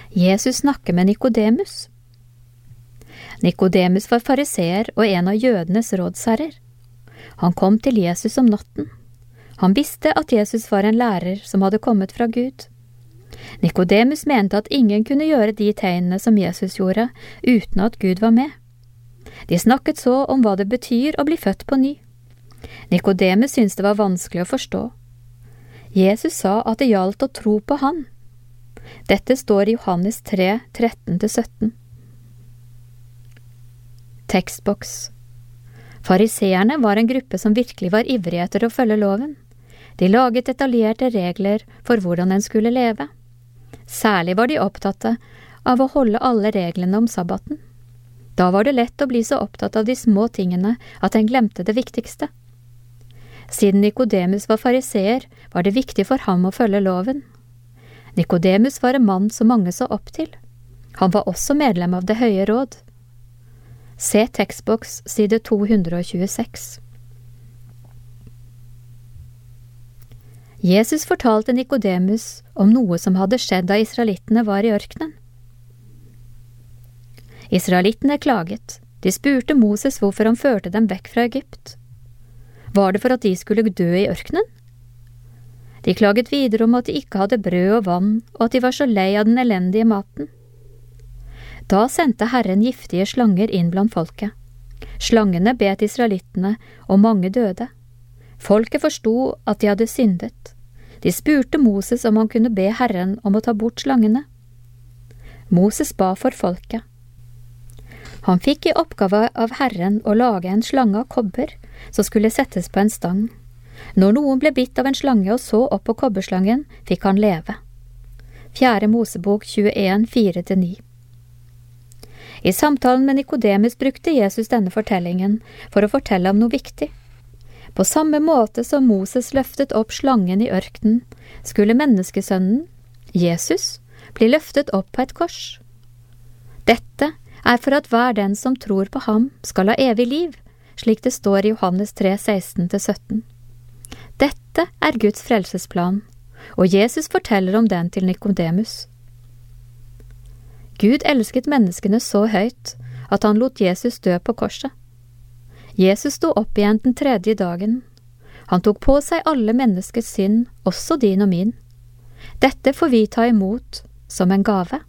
Jesus snakker med Nikodemus. Nikodemus var fariseer og en av jødenes rådsherrer. Han kom til Jesus om natten. Han visste at Jesus var en lærer som hadde kommet fra Gud. Nikodemus mente at ingen kunne gjøre de tegnene som Jesus gjorde, uten at Gud var med. De snakket så om hva det betyr å bli født på ny. Nikodemus syntes det var vanskelig å forstå. Jesus sa at det gjaldt å tro på han. Dette står i Johannes 3, 13-17. Tekstboks. Fariseerne var en gruppe som virkelig var ivrige etter å følge loven. De laget detaljerte regler for hvordan en skulle leve. Særlig var de opptatt av å holde alle reglene om sabbaten. Da var det lett å bli så opptatt av de små tingene at en glemte det viktigste. Siden Nikodemus var fariseer, var det viktig for ham å følge loven. Nikodemus var en mann som mange så opp til. Han var også medlem av Det høye råd. Se tekstboks side 226. Jesus fortalte Nikodemus om noe som hadde skjedd da israelittene var i ørkenen. Israelittene klaget. De spurte Moses hvorfor han førte dem vekk fra Egypt. Var det for at de skulle dø i ørkenen? De klaget videre om at de ikke hadde brød og vann, og at de var så lei av den elendige maten. Da sendte Herren giftige slanger inn blant folket. Slangene bet israelittene, og mange døde. Folket forsto at de hadde syndet. De spurte Moses om han kunne be Herren om å ta bort slangene. Moses ba for folket. Han fikk i oppgave av Herren å lage en slange av kobber, som skulle settes på en stang. Når noen ble bitt av en slange og så opp på kobberslangen, fikk han leve. 4. Mosebok 21, 4-9. I samtalen med Nikodemus brukte Jesus denne fortellingen for å fortelle om noe viktig. På samme måte som Moses løftet opp slangen i ørkenen, skulle menneskesønnen, Jesus, bli løftet opp på et kors. Dette er for at hver den som tror på ham skal ha evig liv, slik det står i Johannes 3, 16-17. Dette er Guds frelsesplan, og Jesus forteller om den til Nikodemus. Gud elsket menneskene så høyt at han lot Jesus dø på korset. Jesus sto opp igjen den 3. dagen. Han tok på seg alle menneskers synd, også din og min. Dette får vi ta imot som en gave.